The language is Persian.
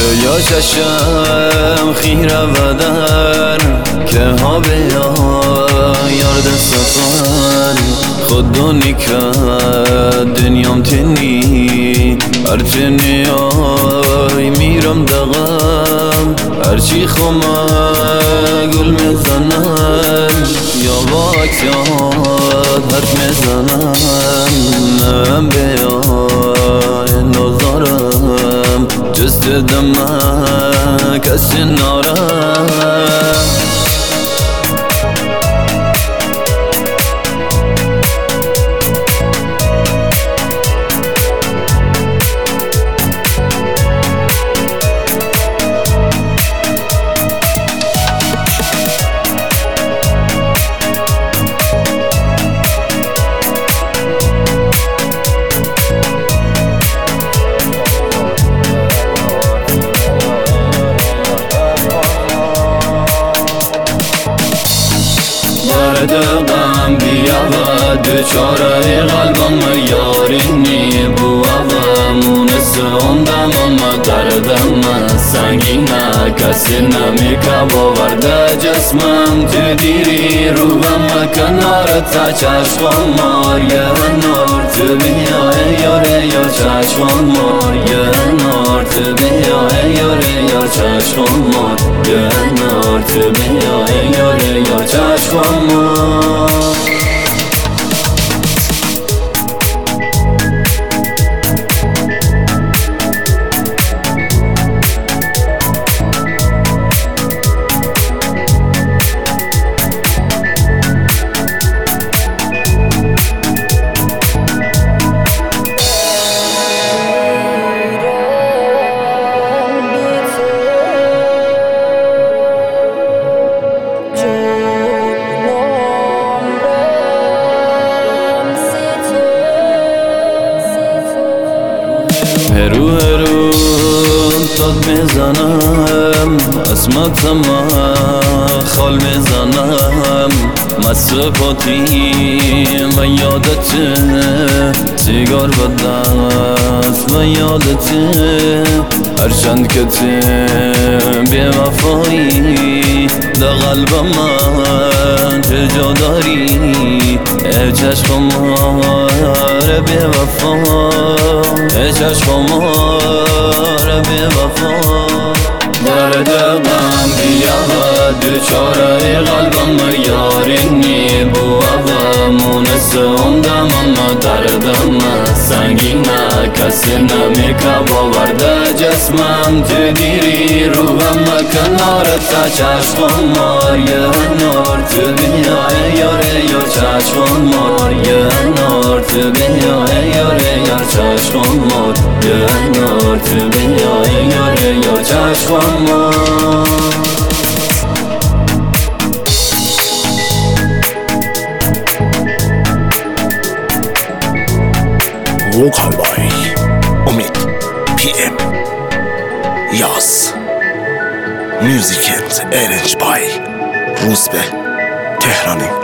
یا چشم خیره و در که ها بیا یارد سفر خود دونی که دنیام تنی هرچه نیای میرم دقم هرچی خومه گل میزنن یا با اکسیاد حرف میزنن من بیا نازارم جست دمه کسی نارم دقم بیا و دوچاره قلبم یارینی بوا و مونس اندم اما دردم سنگینه کسی نمیکه باورده جسمم تو دیری روبم کنار تا چشم مار یه نار تو بیای یاره یا چشم مار یه نار تو بیای یاره یا چشم مار یه نار تو بیای یاره یا چشم مار هرو داد میزنم اسمتم خال میزنم مست پاتیم و یادت سیگار به دست و یادت هرچند که بی وفایی در قلب من چه جا داری ای چشم مار بی وفا ای چشم مار بی وفا درد غم بیا و دوچاره قلبم یارینی بوا و مونس اندم اما دردم سنگینه کسی نمیکه باورده جسمم تو دیری روبم کنار تا چشم مار یه نار تو بیای یاره یا چشم مار یه نار تو بیای یاره یا چشم مار یه نار تو بیای یاره یا چشم مار وکال بای امید پی ام یاس میوزیکت ارنج بای روزبه تهرانی